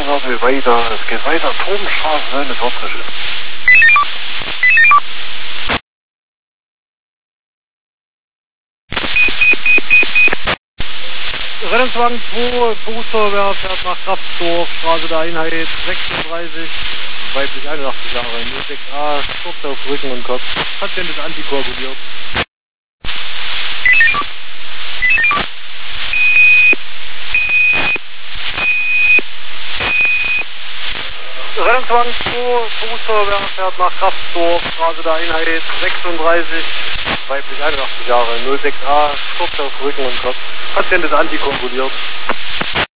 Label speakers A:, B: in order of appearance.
A: wir weiter. Es geht weiter. Turmstraße, eine Fortschritte.
B: Rettungswagen 2, Berufsfeuerwehr fährt nach Kraftsdorf, Straße der Einheit 36, weiblich 81 Jahre, 06a, Sturz auf Rücken und Kopf. Patient ist antikoaguliert. Rettungswagen 2, Berufsfeuerwehr fährt nach Kraftsdorf, Straße der Einheit 36, weiblich 81 Jahre, 06a, Sturz auf Rücken und Kopf. Patient ist antikoaguliert.